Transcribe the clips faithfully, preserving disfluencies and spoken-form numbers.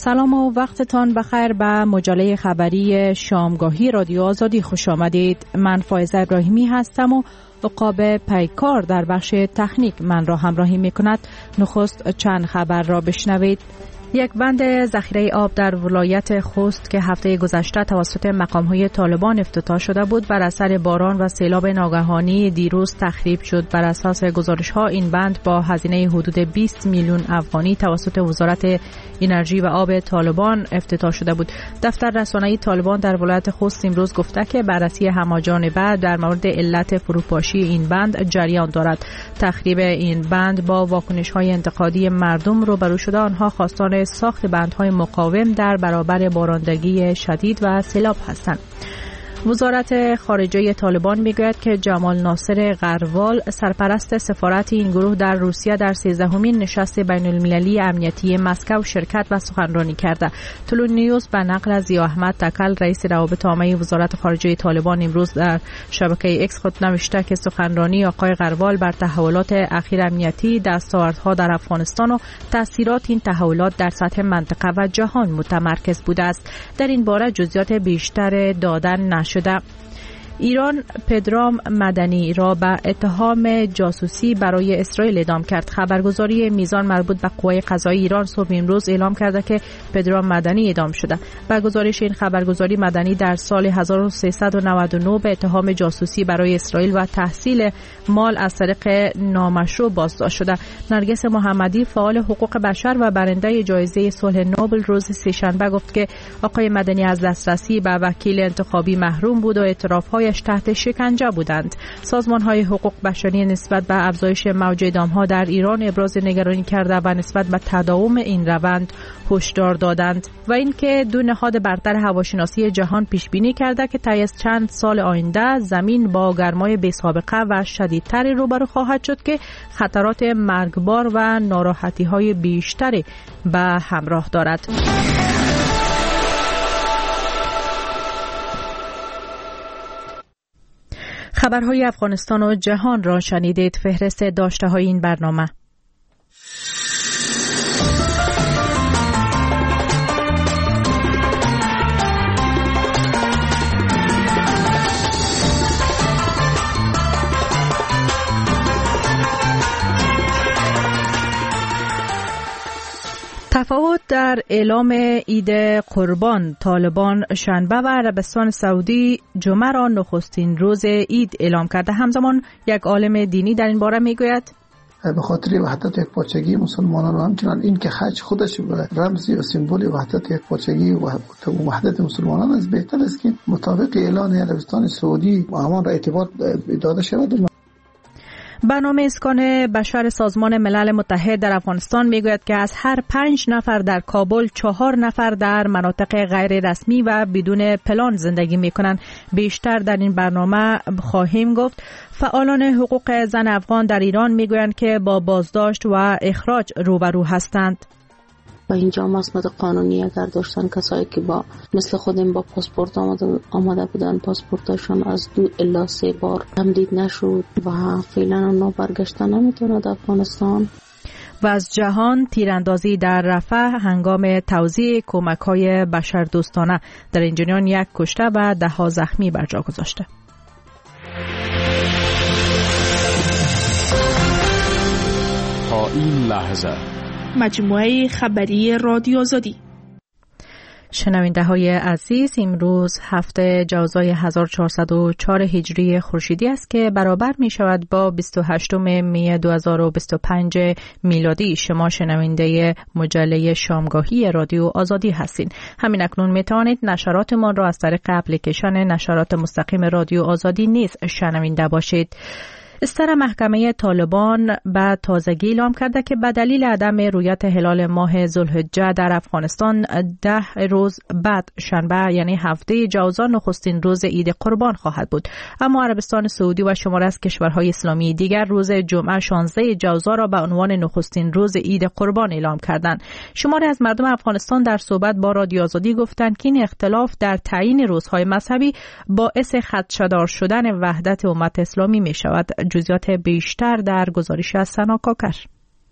سلام و وقتتان بخیر. به مجله خبری شامگاهی رادیو آزادی خوش آمدید. من فائزه ابراهیمی هستم و عقاب پیکار در بخش تکنیک من را همراهی می کند. نخست چند خبر را بشنوید. یک بند ذخیره آب در ولایت خوست که هفته گذشته توسط مقام‌های طالبان افتتاح شده بود بر اثر باران و سیلاب ناگهانی دیروز تخریب شد. بر اساس گزارش‌ها این بند با هزینه حدود بیست میلیون افغانی توسط وزارت انرژی و آب طالبان افتتاح شده بود. دفتر رسانه‌ای طالبان در ولایت خوست امروز گفته که بررسی همه‌جانبه در مورد علت فروپاشی این بند جریان دارد. تخریب این بند با واکنش‌های انتقادی مردم روبرو شده. آنها خواستار ساخت بندهای مقاوم در برابر بارندگی شدید و سیلاب هستند. وزارت خارجه طالبان میگوید که جمال ناصر غروال سرپرست سفارت این گروه در روسیه در سیزدهمین نشست بین المللی امنیتی مسکو شرکت و سخنرانی کرده. طلوع نیوز به نقل از ضیا احمد تکل رئیس روابط عامه وزارت خارجه طالبان امروز در شبکه اکس خود نوشته که سخنرانی آقای غروال بر تحولات اخیر امنیتی، دستاوردها در افغانستان و تاثیرات این تحولات در سطح منطقه و جهان متمرکز بوده است. در این باره جزئیات بیشتر دادن نشده. ایران پدرام مدنی را به اتهام جاسوسی برای اسرائیل اعدام کرد. خبرگزاری میزان مربوط به قوای قضایی ایران صبح امروز اعلام کرده که پدرام مدنی اعدام شده. با گزارش این خبرگزاری مدنی در سال هزار و سیصد و نود و نه به اتهام جاسوسی برای اسرائیل و تحصیل مال از طریق نامشروع بازداشت شده. نرگس محمدی فعال حقوق بشر و برنده جایزه صلح نوبل روز سه‌شنبه گفت که آقای مدنی از دسترسی به وکیل انتخابی محروم بود و اعتراف‌های تحت شکنجه بودند. سازمان‌های حقوق بشری نسبت به افزایش موج اعدام‌ها در ایران ابراز نگرانی کرده و نسبت به تداوم این روند هشدار دادند و اینکه دو نهاد برتر هواشناسی جهان پیش بینی کرده که طی از چند سال آینده زمین با گرمای بی‌سابقه و شدیدتری روبرو خواهد شد که خطرات مرگبار و ناراحتی‌های بیشتری به همراه دارد. خبرهای افغانستان و جهان را شنیدید. فهرست داشته های این برنامه. تفاوت در اعلام عید قربان. طالبان شنبه و عربستان سعودی جمعه را نخستین روز عید اعلام کرده. همزمان یک عالم دینی در این باره میگوید به خاطر وحدت یک پارچگی مسلمانان و همچنان این که حج خودش رمزی و سمبولی وحدت یک پارچگی و وحدت مسلمانان است، بهتر است که مطابق اعلان عربستان سعودی همان را اعتبار داده شود. برنامه اسکان بشر سازمان ملل متحد در افغانستان میگوید که از هر پنج نفر در کابل چهار نفر در مناطق غیر رسمی و بدون پلان زندگی میکنند. بیشتر در این برنامه خواهیم گفت. فعالان حقوق زن افغان در ایران میگویند که با بازداشت و اخراج روبرو هستند. و اینجا مسند قانونی اگر داشتن کسایی که با مثل خودم با پاسپورت آمده, آمده بودن، پاسپورتاشون از دو الا سه بار تمدید نشد و فعلا اونا برگشتن نمیتونند افغانستان. و از جهان تیراندازی در رفح هنگام توزیع کمک‌های بشردوستانه. در این جریان یک کشته و ده ها زخمی بر جا گذاشته. تا این لحظه مجموعه خبری رادیو آزادی. شنونده های عزیز، امروز هفته جوزای هزار و چهارصد و چهار هجری خورشیدی است که برابر می شود با بیست و هشتم می دو هزار و بیست و پنج میلادی. شما شنونده مجله شامگاهی رادیو آزادی هستین. همین اکنون می توانید نشراتمان را از طریق اپلیکیشن نشرات مستقیم رادیو آزادی نیز شنونده باشید. استر محکمه طالبان به تازگی اعلام کرده که به دلیل عدم رویت هلال ماه ذوالحجه در افغانستان ده روز بعد شنبه یعنی هفته جوزا نخستین روز عید قربان خواهد بود. اما عربستان سعودی و شماری از کشورهای اسلامی دیگر روز جمعه شانزده جوزا را به عنوان نخستین روز عید قربان اعلام کردند. شماری از مردم افغانستان در صحبت با رادیو آزادی گفتند که این اختلاف در تعیین روزهای مذهبی باعث خدشه‌دار شدن وحدت امت اسلامی می شود. جزئیات بیشتر در گزارش از سنا کاکر.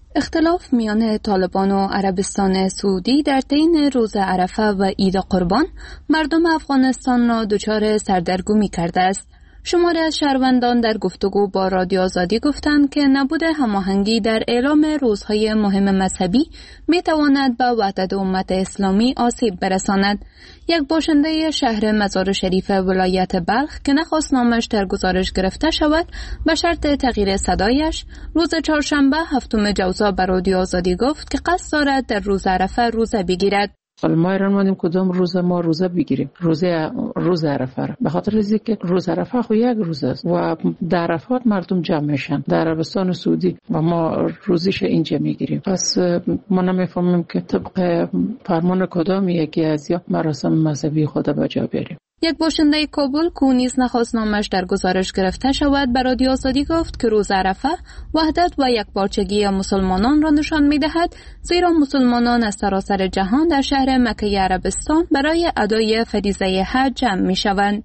اختلاف میان طالبان و عربستان سعودی در طی روز عرفه و عید قربان مردم افغانستان را دچار سردرگمی کرده است. شماری از شهروندان در گفتگو با رادیو آزادی گفتند که نبود هماهنگی در اعلام روزهای مهم مذهبی میتواند به وحدت امت اسلامی آسیب برساند. یک باشنده شهر مزار شریف ولایت بلخ که نخواست نامش در گزارش گرفته شود به شرط تغییر صدایش، روز چهارشنبه هفتم جوزا به رادیو آزادی گفت که قصد دارد در روز عرفه روزه بگیرد. ما ایران مانیم کدام روز ما روزه بگیریم؟ روزه روز عرفه را، به خاطر اینکه که روز عرفه خو یک روز است و در عرفات مردم جمع میشن در عربستان سعودی و ما روزش اینجا میگیریم. پس ما نمیفهمیم که طبق فرمان کدام یکی از یا مراسم مذهبی خود به جا بیاریم. یک باشنده کابل که نیز نخواست نامش در گزارش گرفته شود به رادیو آزادی گفت که روز عرفه وحدت و یکپارچگی مسلمانان را نشان می‌دهد، زیرا مسلمانان از سراسر جهان در شهر مکه عربستان برای ادای فریضه حج جمع می‌شوند.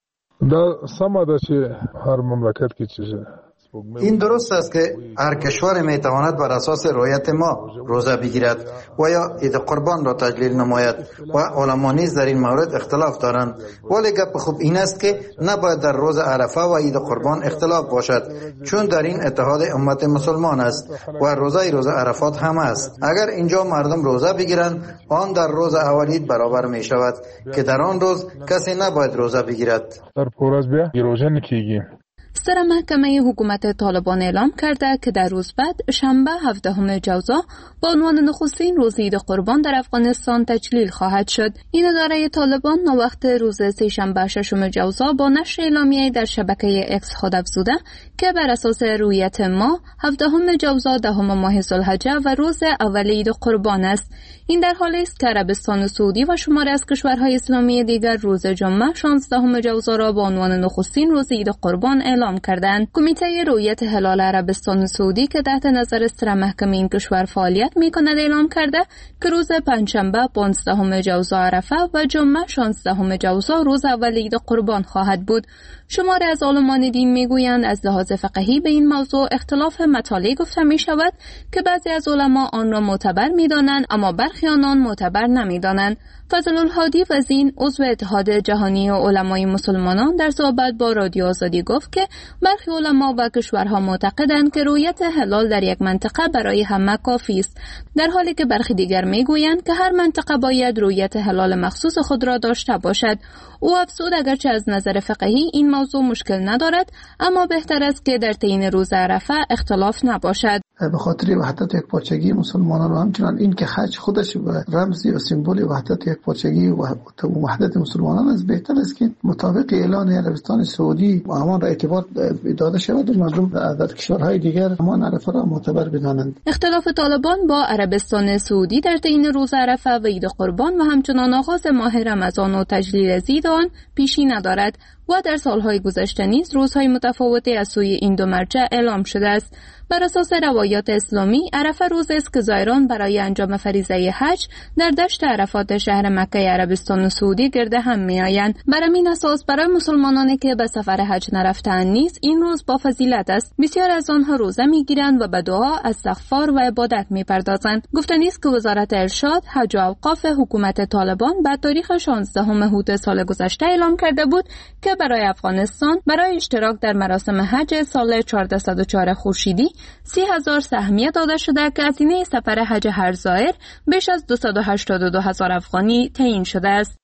در سماده چه هر مملکت کی چیزه این درست است که هر کشور می تواند بر اساس رعایت ما روزه بگیرد و یا عید قربان را تجلیل نماید و علما نیز در این مورد اختلاف دارند، ولی گپ خوب این است که نباید در روز عرفه و عید قربان اختلاف باشد، چون در این اتحاد امت مسلمان است و روزه روز عرفات هم است. اگر اینجا مردم روزه بگیرند آن در روز اول عید برابر می شود که در آن روز کسی نباید روزه بگیرد. در پورز بیا روزه نکیگی. سر محکمه حکومت طالبان اعلام کرده که در روز بعد شنبه هفدهم جوزا با عنوان نخستین روز عید قربان در افغانستان تجلیل خواهد شد. این اداره طالبان نوقت روز سه‌شنبه ششم جوزا با نشر اعلامیه‌ای در شبکه اکس خود افزوده که بر اساس رویت ما هفدهم جوزا دهم ماه ذوالحجه و روز اول عید قربان است. این در حالی است که عربستان سعودی و شماری از کشورهای اسلامی دیگر روز جمعه شانزدهم جوزا را با عنوان نخستین روز عید قربان اعلام کردند. کمیته رویت هلال عربستان سعودی که تحت نظر سر محکمه این کشور فعالیت می‌کند اعلام کرده که روز پنجشنبه پانزدهم جوزا عرفه و جمعه شانزدهم جوزا روز اول عید قربان خواهد بود. شماری از عالمان دین میگویند از لحاظ فقهی به این موضوع اختلاف مطالع گفته می شود که بعضی از علما آن را معتبر می دانند اما برخی آنان معتبر نمی دانند. فضل الهادی وزین عضو اتحاد جهانی و علمای مسلمانان در صحبت با رادیو آزادی گفت که برخی علما و کشورها معتقدند که رؤیت هلال در یک منطقه برای همه کافی است، در حالی که برخی دیگر میگویند که هر منطقه باید رؤیت هلال مخصوص خود را داشته باشد. او افزود اگرچه از نظر فقهی این موضوع مشکل ندارد اما بهتر است که در طی روز عرفه اختلاف نباشد. به خاطر وحدت یک پارچگی مسلمانان و همچنان این که حج خودش رمزی و سمبولی وحدت یک پارچگی و وحدت مسلمانان است، بهتر است که مطابق اعلان عربستان سعودی همان را اعتبار داده شود و مردم در کشورهای دیگر همان عرفه را معتبر بدانند. اختلاف طالبان با عربستان سعودی در طی روز عرفه و عید قربان و همچنان آغاز ماه رمضان و تجلیل عید آن پیشی ندارد و در سالهای گذشته نیز روزهای متفاوتی از سوی این دو مرجع اعلام شده است. بر اساس روایات اسلامی عرفه روزی است که زائران برای انجام فریضه حج در دشت عرفات شهر مکه عربستان سعودی گرد هم میآیند. بر همین اساس برای مسلمانانی که به سفر حج نرفته‌اند نیز این روز با فضیلت است. بسیار از آنها روزه میگیرند و به دعا، استغفار و عبادت میپردازند. گفتنی است که وزارت ارشاد، حج و اوقاف حکومت طالبان به تاریخ شانزدهم هوت سال گذشته اعلام کرده بود که برای افغانستان برای اشتراک در مراسم حج سال چهارصد و چهار خورشیدی سی هزار سهمیه داده شده که هزینه سفر حج هر زائر بیش از دویست و هشتاد و دو هزار افغانی تعیین شده است.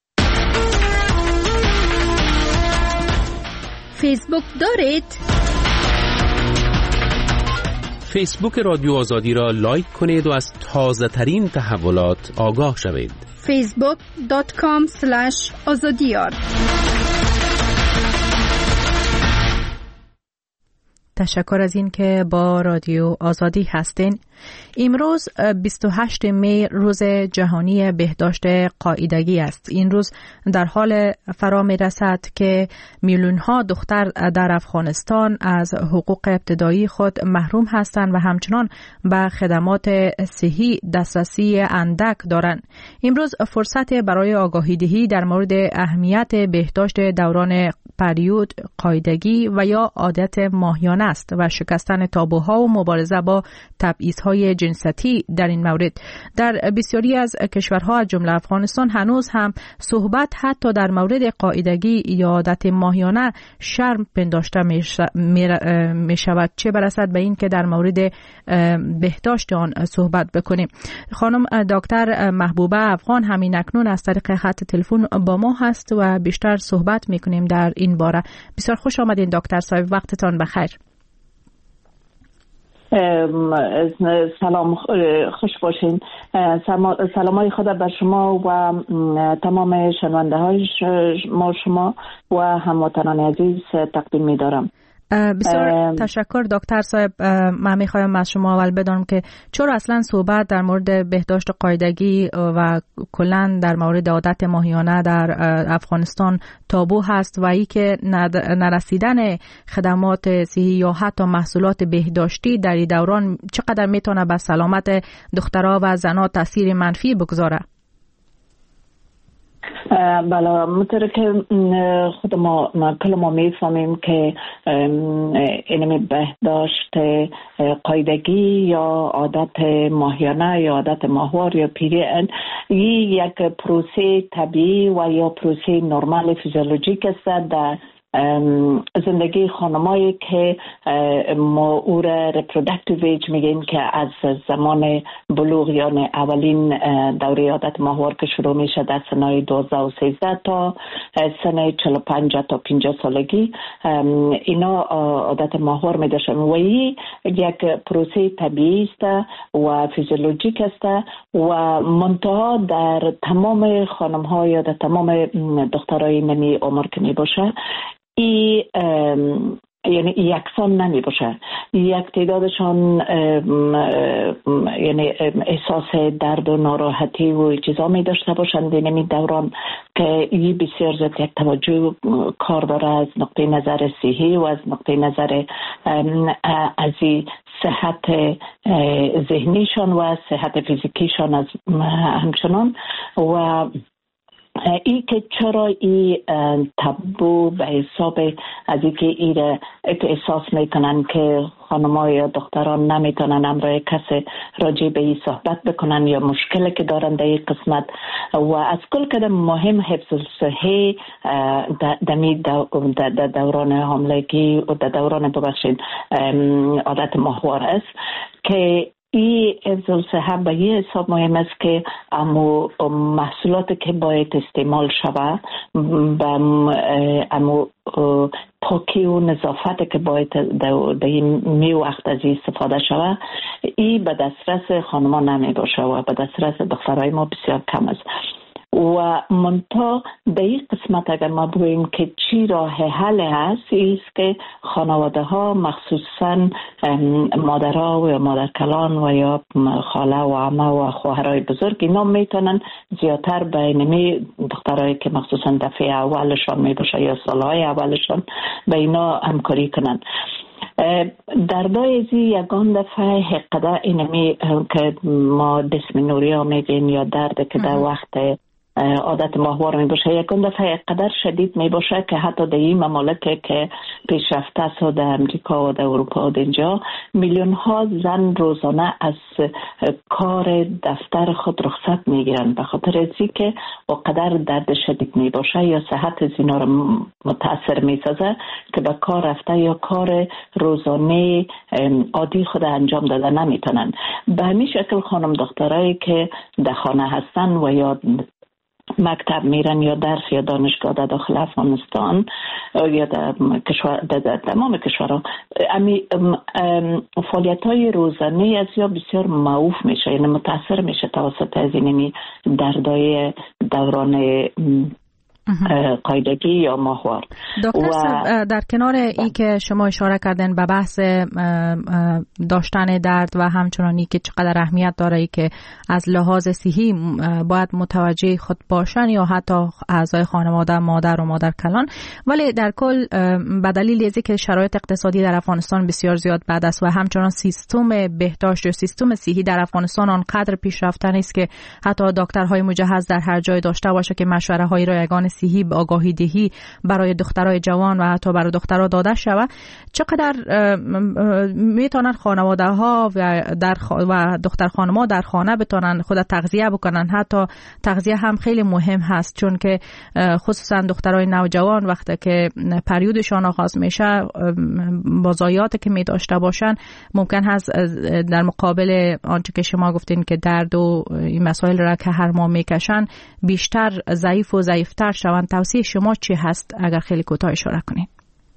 فیسبوک دارید؟ فیسبوک رادیو آزادی را لایک کنید و از تازه ترین تحولات آگاه شوید. فیسبوک دات کام اسلش آزادیار. تشکر از این که با رادیو آزادی هستین. امروز بیست و هشتم می روز جهانی بهداشت قاعدگی است. این روز در حال فرا می رسد که میلیون ها دختر در افغانستان از حقوق ابتدایی خود محروم هستند و همچنان به خدمات صحی دسترسی اندک دارند. امروز فرصت برای آگاهی دهی در مورد اهمیت بهداشت دوران پریود، قاعدگی و یا عادت ماهیانه است و شکستن تابوها و مبارزه با تبعیض‌های جنسیتی در این مورد. در بسیاری از کشورها از جمله افغانستان هنوز هم صحبت حتی در مورد قاعدگی یا عادت ماهیانه شرم پنداشته می شود، چه برسد به این که در مورد بهداشت آن صحبت بکنیم. خانم دکتر محبوبه افغان همین اکنون از طریق خط تلفن با ما هست و بیشتر صحبت میکنیم در این باره. بسیار خوش آمدین دکتر صاحب، وقتتان بخیر. سلام، خوش باشین. سلامای خدا بر شما و تمام شنونده های ما شما و هموطنان عزیز تقدیم می دارم. بسیار تشکر دکتر صاحب. من میخوایم از شما اول بدانم که چرا اصلا صحبت در مورد بهداشت قاعدگی و کلا در مورد عادت ماهیانه در افغانستان تابو هست و ای که نرسیدن خدمات صحی یا حتی محصولات بهداشتی در این دوران چقدر میتونه بر سلامت دخترها و زنها تاثیر منفی بگذاره؟ بله، مطور که خود ما کل ما میفهمیم که اینمی بهداشت قاعدگی یا عادت ماهیانه یا عادت ماهوار یا پیریان یک پروسه طبیعی و یا پروسه نرمال فیزیولوژیک است در زندگی خانمایی که ما او را reproductive age میگیم که از زمان بلوغ یعنی اولین دوره عادت ماهوار که شروع میشه در سنهای دوازده و سیزده تا سن چهل و پنج تا پنجاه سالگی اینا عادت ماهوار میداشن و این یک پروسه طبیعی است و فیزیولوژیک است و منتها در تمام خانم ها یا در تمام دخترای نمی عمر که میباشه ای یعنی یکسان نمی باشه. یک تعدادشان یعنی احساس درد و ناراحتی و چیزا می داشته باشند در این دوران که این بسیار زیاد یک توجه کار داره از نقطه نظر صحی و از نقطه نظر از صحت ذهنیشان و صحت فیزیکیشان از همچنان. و ای که چرا ای تابو به حساب از ای که ای را احساس میکنن که خانم‌ها یا دختران نمیتونن امروی کسی راجع به ای صحبت بکنن یا مشکلی که دارن در این قسمت و از کل کدام مهم حفظ صحی دمی دوران حاملگی و در دوران ببخشید عادت ماهوار است که این حفظ صحه به یه حساب مهم است که امو محصولاتی که باید استعمال شود به امو پاکی و نظافت که باید در این می وقت از استفاده شود این به دسترس خانما نمی باشه و به دسترس دخترای ما بسیار کم است. و منتها در این قسمت اگر ما بگوییم که چی راه حل هست ایست که خانواده ها مخصوصا مادرها و مادرکلان و یا خاله و عمه و خواهرای بزرگ اینا میتونن زیادتر به اینمی دخترایی که مخصوصا دفعه اولشان میباشه یا سالهای اولشان به اینا همکاری کنن. در دایزی یگان دفعه حقیقت اینمی که ما دسمنوریا میگیم یا درد که در وقت عادت ماهوار می باشه یکون دفعه قدر شدید می باشه که حتی در این ممالک که پیشرفته است در امریکا و در اروپا و اینجا میلیون ها زن روزانه از کار دفتر خود رخصت می گیرن به خاطر ازی که قدر درد شدید می باشه یا صحت زینا رو متاثر می سازه که به کار رفته یا کار روزانه عادی خود انجام داده نمی تونن. به همین شکل خانم دخترایی که در خانه هستن و یا مکتب میرن یا درس یا دانشگاه در داخل افغانستان یا در کشور در تمام کشورها امی فعالیت های روزانه از یا بسیار معوف میشه یعنی متاثر میشه توسط از اینمی دردای دوران قاعدگی یا ماهوار. دکتر صاحب در کنار ای که شما اشاره کردن به بحث داشتن درد و همچنانی که چقدر اهمیت داره ای که از لحاظ صحی باید متوجه خود باشن یا حتی اعضای خانواده مادر و مادر کلان، ولی در کل به دلیل ازی که شرایط اقتصادی در افغانستان بسیار زیاد بد است و همچنان سیستم بهداشت و سیستم صحی در افغانستان آنقدر پیشرفته نیست که حتی دکترهای مجهز در هر جای داشته باشه که مشوره هایی رایگان صحی آگاهی دهی برای دخترای جوان و حتی برای دخترها داده شود، چقدر میتونن خانواده ها و در و دختر خانم‌ها در خانه بتونن خود تغذیه بکنن. حتی تغذیه هم خیلی مهم هست، چون که خصوصا دخترای نوجوان وقتی که پریودشان آغاز میشه با ضایعاتی که می داشته باشن ممکن هست در مقابل آنچه که شما گفتین که درد و این مسائل را که هر ماه میکشن بیشتر ضعیف و ضعیفتر شوند. توصیه شما چی هست اگر خیلی کوتاه اشاره کنید؟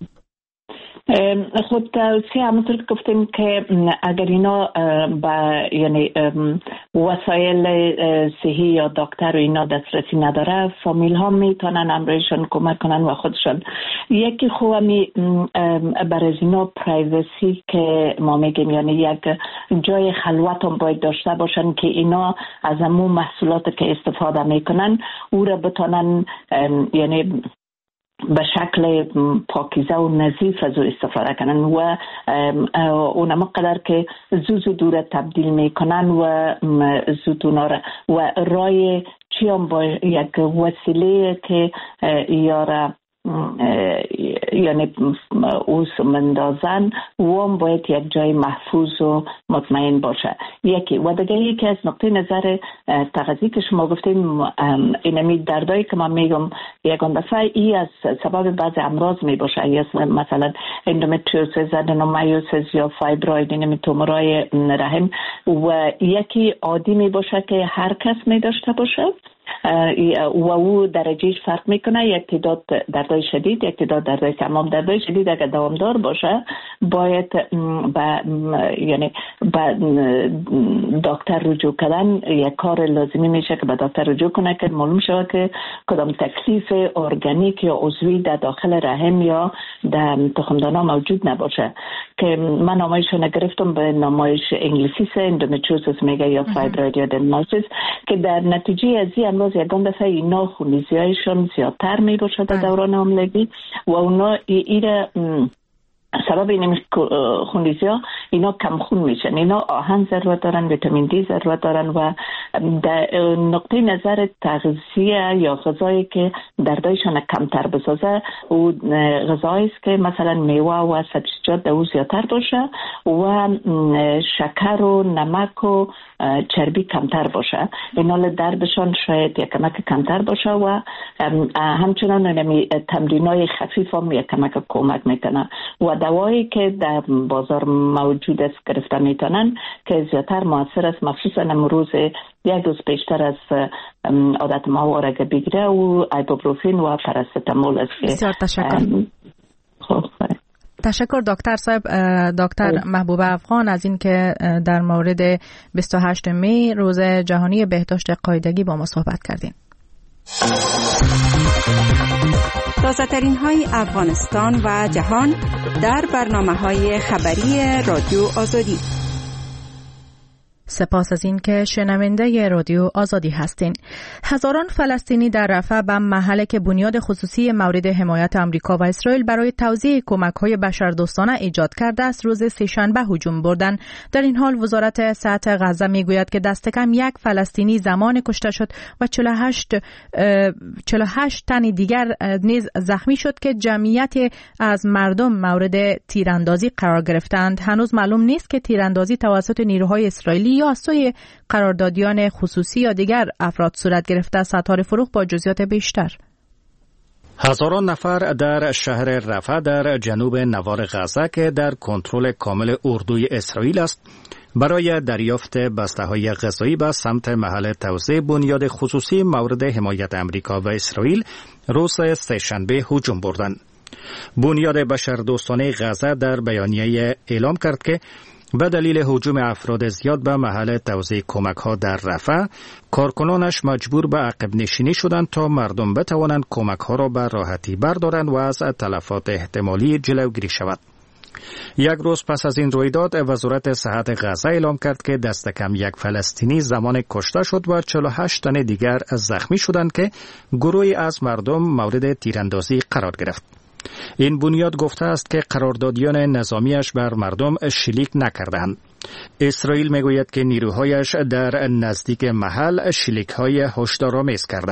خود توصیه همونطور که گفتیم که اگر اینا با یعنی وسایل صحی یا دکتر و اینا دسترسی نداره، فامیل ها میتونن امرایشان کمک کنن و خودشان. یکی خوبی برای اینا پرایوسی که ما میگیم، یعنی یک جای خلوت هم باید داشته باشن که اینا از همون محصولات که استفاده میکنن او را بتونن یعنی به شکل پاکیزه و نظیف از او استفاده کنن و اونم قدر که زوزو دوره تبدیل میکنن و زود اونا را و رای چی هم با یک وسیله که یاره یعنی اوس مندازن و هم باید یک جای محفوظ و مطمئن باشه. یکی و دیگه یکی از نقطه نظر تغذیه که شما گفتیم، اینمی دردایی که من میگم یکان دفعه ای از سبب بعض امراض می باشه، یا مثلا اندومتریوزیس، ادنومایوسیس یا فایبروید، اینمی تومورای رحم، و یکی عادی می باشه که هر کس می داشته باشه و او درجهش فرق میکنه. یک تعداد دردای شدید، یک تعداد دردای تمام. دردای شدید اگر دوامدار باشه باید با یعنی با دکتر رجوع کردن یک کار لازمی میشه که به دکتر رجوع کنه که معلوم شود که کدام تکلیف ارگانیک یا عضوی در داخل رحم یا در تخمدانها موجود نباشه. که من نامایش نگرفتم به نامایش انگلیسی سه اندومتریوزیس میگه یا فایبروید یا ادنومایوسیس، که در نتیجه از این امراض یکان دفعه اینا خونریزی هایشان زیادتر می باشه در دوران حاملگی و اونا ایره سبب این خونریزی ها اینا کم خون میشن. اینا آهن ضرورت دارن، ویتامین دی ضرورت دارن و در نقطه نظر تغذیه یا غذایی که دردایشان کمتر بسازه و غذایی است که مثلا میوه و سبزیجات در او زیادتر باشه و شکر و نمک و چربی کمتر باشه. اینا دردشان شاید یک کمک کمتر باشه و همچنان تمرینای خفیف هم یک کمک کمک میکنه و دوایی که در بازار موجود است گرفته میتونن که زیادتر موثر است، مخصوصا امروز یک روز پیشتر از عادت ماهواره اگه بگیره و ایبوپروفین و پاراستامول است. بسیار تشکر. خب تشکر دکتر صاحب، دکتر محبوبه افغان، از این که در مورد بیست و هشتم می روز جهانی بهداشت قاعدگی با ما صحبت کردین. تازه ترین های افغانستان و جهان در برنامه های خبری رادیو آزادی. سپاس از این که شنونده رادیو آزادی هستین. هزاران فلسطینی در رفح به محلی که بنیاد خصوصی مورد حمایت آمریکا و اسرائیل برای توزیع کمک‌های بشردوستانه ایجاد کرده است روز سه‌شنبه هجوم بردند. در این حال وزارت صحت غزه میگوید که دست کم یک فلسطینی زمان کشته شد و چهل و هشت چهل و هشت تن دیگر نیز زخمی شد که جمعیت از مردم مورد تیراندازی قرار گرفتند. هنوز معلوم نیست که تیراندازی توسط نیروهای اسرائیلی یا از سوی قراردادیان خصوصی یا دیگر افراد صورت گرفته. ستاره فروغ با جزئیات بیشتر. هزاران نفر در شهر رفح در جنوب نوار غزه که در کنترل کامل اردوی اسرائیل است برای دریافت بسته‌های غذایی به سمت محل توزیع بنیاد خصوصی مورد حمایت آمریکا و اسرائیل روز سه‌شنبه هجوم بردند. بنیاد بشردوستانه غزه در بیانیه اعلام کرد که به دلیل هجوم افراد زیاد به محل توزیع کمک‌ها در رفح، کارکنانش مجبور به عقب نشینی شدند تا مردم بتوانند کمک‌ها را به راحتی بردارند و از تلفات احتمالی جلوگیری شود. یک روز پس از این رویداد، وزارت صحت غزه اعلام کرد که دست کم یک فلسطینی زمان کشته شد و چهل و هشت تن دیگر زخمی شدند که گروهی از مردم مورد تیراندازی قرار گرفت. این بنیاد گفته است که قراردادیان نظامیش بر مردم شلیک نکردند. اسرائیل میگوید که نیروهایش در نزدیک محل شلیک‌های هشدارآمیز کردند.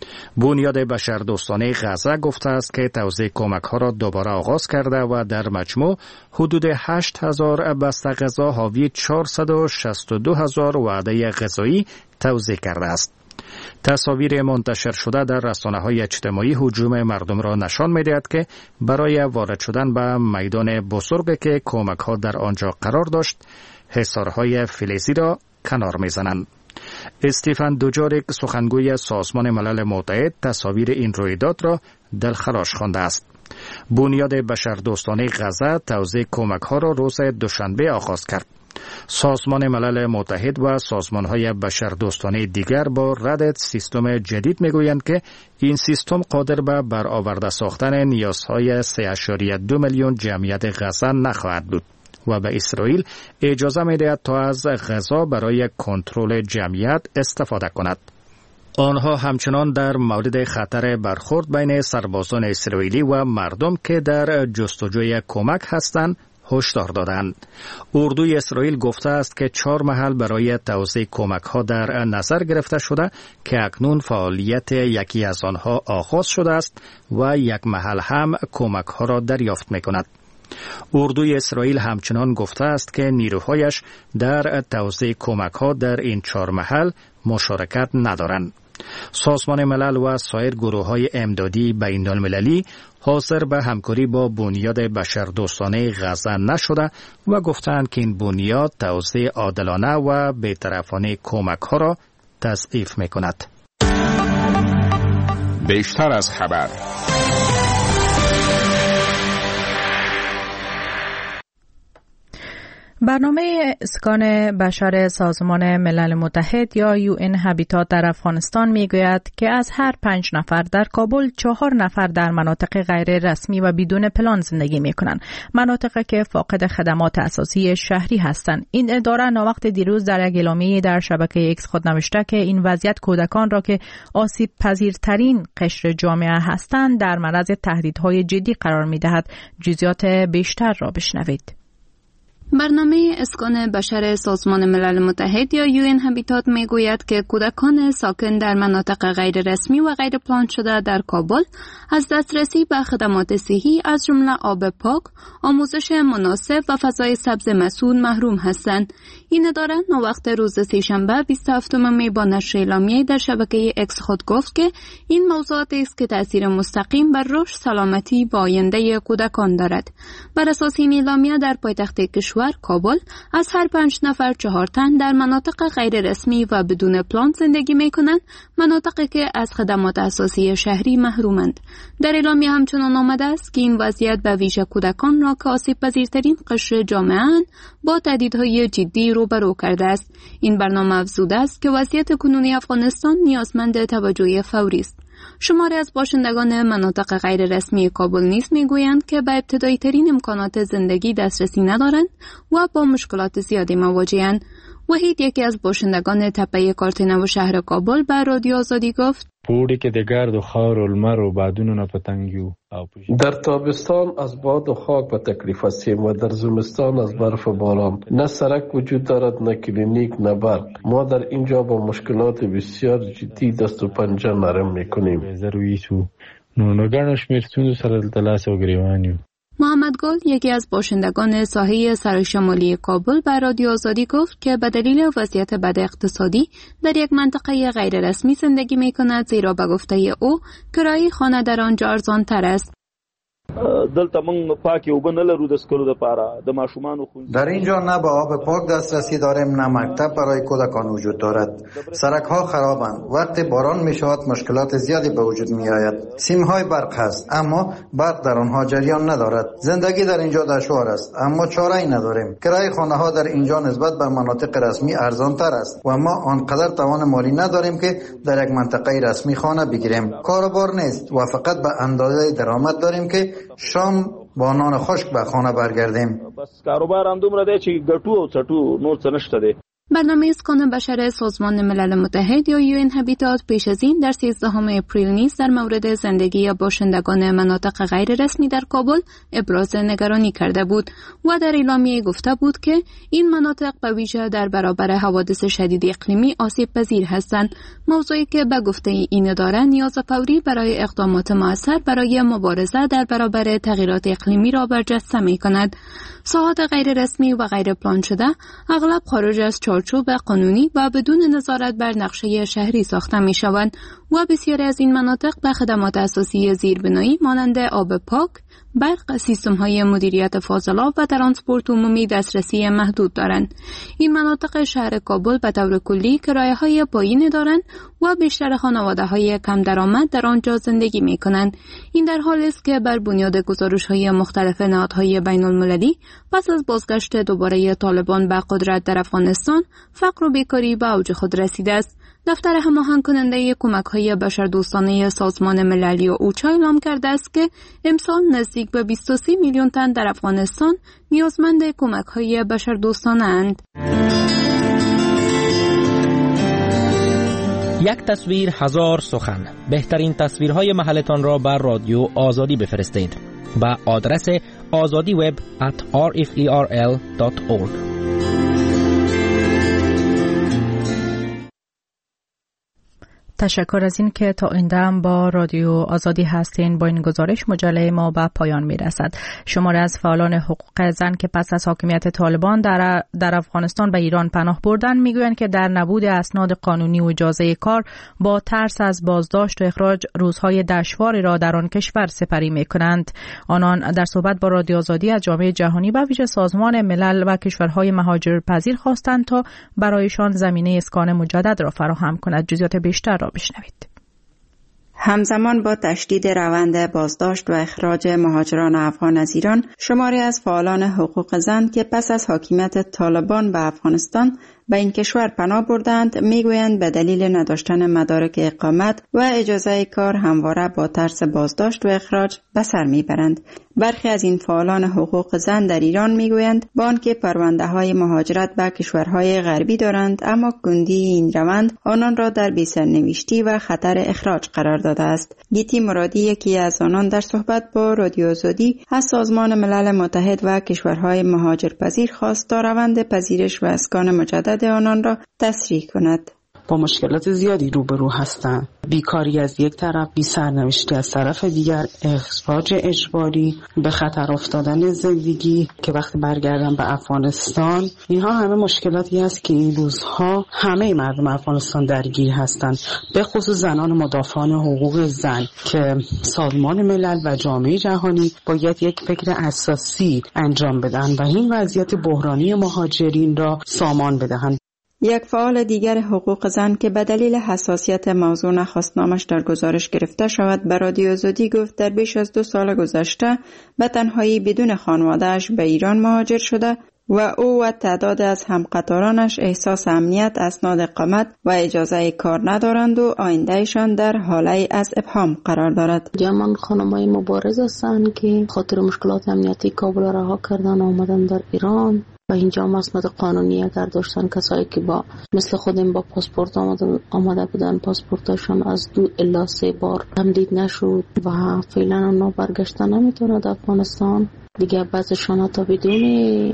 بنیاد بشردوستانه غزه گفته است که توزیع کمک ها را دوباره آغاز کرده و در مجموع حدود هشت هزار بسته غذا حاوی چهارصد و شصت و دو هزار وعده غذایی توزیع کرده است. تصاویر منتشر شده در رسانه‌های اجتماعی هجوم مردم را نشان می‌دهد که برای وارد شدن به میدان بزرگی که کمک‌ها در آنجا قرار داشت، حصارهای فلزی را کنار می‌زنند. استیفن دوجاریک سخنگوی سازمان ملل متحد تصاویر این رویداد را دلخراش خوانده است. بنیاد بشردوستانه غزه توزیع کمک‌ها را روز دوشنبه آغاز کرد. سازمان ملل متحد و سازمان‌های بشردوستانه دیگر با رد سیستم جدید می‌گویند که این سیستم قادر به برآورده ساختن نیازهای سه ممیز دو میلیون جمعیت غزه نخواهد بود و به اسرائیل اجازه می‌دهد تا از غذا برای کنترل جمعیت استفاده کند. آنها همچنان در مورد خطر برخورد بین سربازان اسرائیلی و مردم که در جستجوی کمک هستند هشدار دادند. اردوی اسرائیل گفته است که چهار محل برای توزیع کمک ها در نظر گرفته شده که اکنون فعالیت یکی از آنها آغاز شده است و یک محل هم کمک ها را دریافت می کند. اردوی اسرائیل همچنان گفته است که نیروهایش در توزیع کمک ها در این چهار محل مشارکت ندارند. سازمان ملل و سایر گروه‌های امدادی بین‌المللی حاضر به همکاری با بنیاد بشردوستانه غزه نشده و گفتند که این بنیاد توزیع عادلانه و بی‌طرفانه کمک‌ها را تضعیف می‌کند. بیشتر از خبر. برنامه اسکان بشر سازمان ملل متحد یا یو ان هابیتات در افغانستان میگوید که از هر پنج نفر در کابل چهار نفر در مناطق غیر رسمی و بدون پلان زندگی میکنند، مناطقی که فاقد خدمات اساسی شهری هستند. این اداره ناوقت دیروز در یک اعلامیه در شبکه ایکس خود نوشته که این وضعیت کودکان را که آسیب پذیرترین قشر جامعه هستند در معرض تهدیدهای جدی قرار میدهد. جزئیات بیشتر را بشنوید. برنامه اسکان بشر سازمان ملل متحد یا یو ان هابیتات میگوید که کودکان ساکن در مناطق غیر رسمی و غیر پلان شده در کابل از دسترسی به خدمات صحی از جمله آب پاک، آموزش مناسب و فضای سبز مسئول محروم هستند. این اداره نووقت روز سه‌شنبه بیست و هفتم می با نشر اعلامیه در شبکه اکس خود گفت که این موضوعات است که تاثیر مستقیم بر رشد، سلامتی و آینده کودکان دارد. بر اساس این اعلامیه در پایتخت کشور کابل از هر پنج نفر چهار تن در مناطق غیر رسمی و بدون پلان زندگی می کنند، مناطقی که از خدمات اساسی شهری محرومند. در اعلامیه همچنان آمده است که این وضعیت به ویژه کودکان را که آسیب پذیرترین قشر جامعه اند با تهدیدهای جدی روبرو کرده است. این برنامه افزوده است که وضعیت کنونی افغانستان نیازمند توجه فوری است. شماری از باشندگان مناطق غیر رسمی کابل نیز میگویند که به ابتدایی ترین امکانات زندگی دسترسی ندارند و با مشکلات زیادی مواجه‌اند. وحید یکی از باشندگان تپه کارتنو شهر کابل به رادیو آزادی گفت: پوری که د گرد و خاور و لمر و بادونو نه پتنګ یو. در تابستان از باد و خاک به تکلیف هستیم و در زمستان از برف و باران. نه سرک وجود دارد، نه کلینیک، نه برق. ما در اینجا با مشکلات بسیار جدی دست و پنجه نرم میکنیم. زرویسو نو نو ګڼ شمېر ستونزو سره د لاس او ګریوان یو. محمد گل یکی از باشندگان ساحه سرشمالی کابل به رادیو آزادی گفت که به دلیل وضعیت بد اقتصادی در یک منطقه غیر رسمی زندگی می کند، زیرا به گفته او کرایه خانه در آنجا ارزان تر است. دلته موږ پاکې اوبه نه لرو د څښلو لپاره د ماشومانو ښوونځي. در اینجا نه به آب پاک دسترسی داریم، نه مکتب برای کودکان وجود دارد. سرک ها خرابند. وقتی باران می شود مشکلات زیادی به وجود می آید. سیم های برق هست اما برق در آنها جریان ندارد. زندگی در اینجا دشوار است اما چاره ای نداریم. کرایه خانه ها در اینجا نسبت به مناطق رسمی ارزان تر است و ما آنقدر توان مالی نداریم که در یک منطقه رسمی خانه بگیریم. کاروبار نیست و فقط به اندازه درآمد داریم که شام با نان خشک به خانه برگردیم. بس کاروبار هم دومره دی چې ګټو او څټو نور څه نشته دی. برنامه اسکان بشر سازمان ملل متحد یا یو این هابیتات پیش از این در سیزدهم اپریل نیز در مورد زندگی باشندگان مناطق غیر رسمی در کابل ابراز نگرانی کرده بود و در اعلامیه گفته بود که این مناطق به ویژه در برابر حوادث شدید اقلیمی آسیب پذیر هستند، موضوعی که به گفته این اداره نیاز فوری برای اقدامات مؤثر برای مبارزه در برابر تغییرات اقلیمی را برجسته می‌کند. ساحات غیر رسمی و غیر پلان شده اغلب خارج از چارچوب قانونی و بدون نظارت بر نقشه شهری ساخته می شوند و بسیاری از این مناطق به خدمات اساسی زیربنایی مانند آب پاک، برق، سیستم های مدیریت فاضلاب و ترانسپورت عمومی دسترسی محدود دارند. این مناطق شهر کابل به طور کلی کرایه های پایینی دارند و بیشتر خانواده های کم درآمد در آنجا زندگی می کنند. این در حالی است که بر بنیاد گزارش های مختلف نهادهای بین المللی پس از بازگشت دوباره طالبان به قدرت در افغانستان، فقر و بیکاری به اوج خود رسیده است. دفتر هماهنگ کننده کمک‌های بشردوستانه سازمان ملل یا اوچا اعلام کرده است که امسال نزدیک به بیست و سه میلیون تن در افغانستان نیازمند کمک‌های بشردوستانه اند. یک تصویر هزار سخن. بهترین تصویرهای محلتان را بر رادیو آزادی بفرستید با آدرس azadi web at r f e r l dot org. تشکر از این که تا این دم با رادیو آزادی هستین. با این گزارش مجله ما به پایان می رسد. شماری از فعالان حقوق زن که پس از حاکمیت طالبان در, در افغانستان به ایران پناه بردن می گویند که در نبود اسناد قانونی و اجازه کار با ترس از بازداشت و اخراج روزهای دشواری را در آن کشور سپری می کنند. آنان در صحبت با رادیو آزادی از جامعه جهانی و ویژه سازمان ملل و کشورهای مهاجرپذیر خواستند تا برایشان زمینه اسکان مجدد را فراهم کند. جزئیات بیشتر را بشنوید. همزمان با تشدید روند بازداشت و اخراج مهاجران افغان از ایران، شماری از فعالان حقوق زن که پس از حاکمیت طالبان به افغانستان به این کشور پناه بردند میگویند به دلیل نداشتن مدارک اقامت و اجازه کار همواره با ترس بازداشت و اخراج به سر میبرند. برخی از این فعالان حقوق زن در ایران میگویند با آنکه پرونده های مهاجرت به کشورهای غربی دارند، اما گندی این روند آنان را در بی‌سرنوشتی و خطر اخراج قرار داده است. گیتی مرادی یکی از آنان در صحبت با رادیو آزادی از سازمان ملل متحد و کشورهای مهاجرپذیر خواست تا روند پذیرش و اسکان مجدد آنان را تسریع کند. با مشکلات زیادی روبرو هستند. بیکاری از یک طرف، بی سرنوشتی از طرف دیگر، اخراج اجباری، به خطر افتادن زندگی که وقتی برگردن به افغانستان، اینها همه مشکلاتی است که این روزها همه مردم افغانستان درگیر هستند، به خصوص زنان مدافعان حقوق زن که سازمان ملل و جامعه جهانی باید یک فکر اساسی انجام بدن و این وضعیت بحرانی مهاجرین را سامان بدهند. یک فعال دیگر حقوق زن که به دلیل حساسیت موضوع نخواست نامش در گزارش گرفته شود به رادیو آزادی گفت در بیش از دو سال گذشته به تنهایی بدون خانواده‌اش به ایران مهاجر شده و او و تعداد از همقطارانش احساس امنیت، اسناد اقامت و اجازه کار ندارند و آیندهشان در حاله از ابهام قرار دارد. جمعان خانمای مبارز هستند که خاطر مشکلات امنیتی کابل رها کردن آمدن در ایران و اینجا مسند قانونی اگر داشتن، کسایی که با مثل خودم با پاسپورت آمده بودن پاسپورتشان از دو الی سه بار تمدید نشد و فعلا اونا برگشتن نمیتونند افغانستان. دیگه بعضشان تا بدون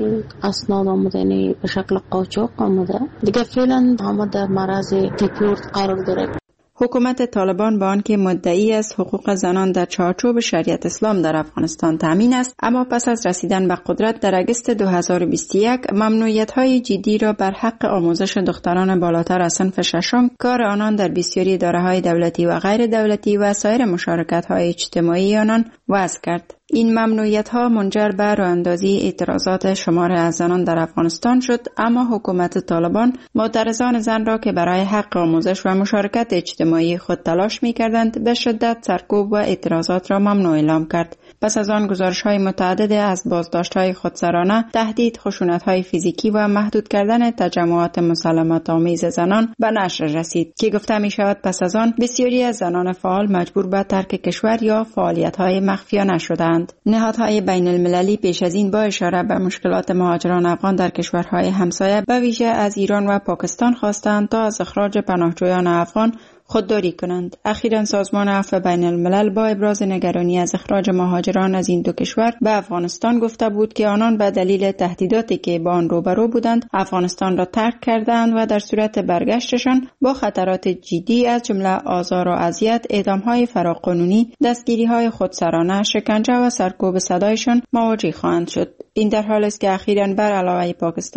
اسناد آمدن به شکل قاچاق آمده، دیگه فعلا همه در معرض دیپورت قرار داره. حکومت طالبان با آنکه مدعی از حقوق زنان در چارچوب شریعت اسلام در افغانستان تامین است، اما پس از رسیدن به قدرت در اگست دو هزار و بیست و یک ممنوعیت‌های جدی را بر حق آموزش دختران بالاتر از صنف ششم، کار آنان در بسیاری اداره‌های دولتی و غیر دولتی و سایر مشارکت‌های اجتماعی آنان وضع کرد. این ممنوعیت‌ها منجر به راه‌اندازی اعتراضات شمار از زنان در افغانستان شد، اما حکومت طالبان معترضان زن را که برای حق آموزش و مشارکت اجتماعی خود تلاش می‌کردند به شدت سرکوب و اعتراضات را ممنوع اعلام کرد. پس از آن گزارش‌های متعدد از بازداشت‌های خودسرانه، تهدید، خشونت‌های فیزیکی و محدود کردن تجمعات مسالمت‌آمیز زنان به نشر رسید که گفته می‌شود پس از آن بسیاری از زنان فعال مجبور به ترک کشور یا فعالیت‌های مخفیانه شدند. دارند. نهادهای بین المللی پیش از این با اشاره به مشکلات مهاجران افغان در کشورهای همسایه به ویژه از ایران و پاکستان خواستند تا از اخراج پناهجویان افغان خودداری کنند. اخیراً سازمان عفو بین الملل با ابراز نگرانی از اخراج مهاجران از این دو کشور به افغانستان گفته بود که آنان به دلیل تهدیداتی که با آن روبرو بودند افغانستان را ترک کردند و در صورت برگشتشان با خطرات جدی از جمله آزار و اذیت، اعدام‌های فراقانونی، دستگیری‌های خودسرانه، شکنجه و سرکوب صدایشان مواجه خواهند شد. این در حالی است که اخیراً بر علاوه پاکستان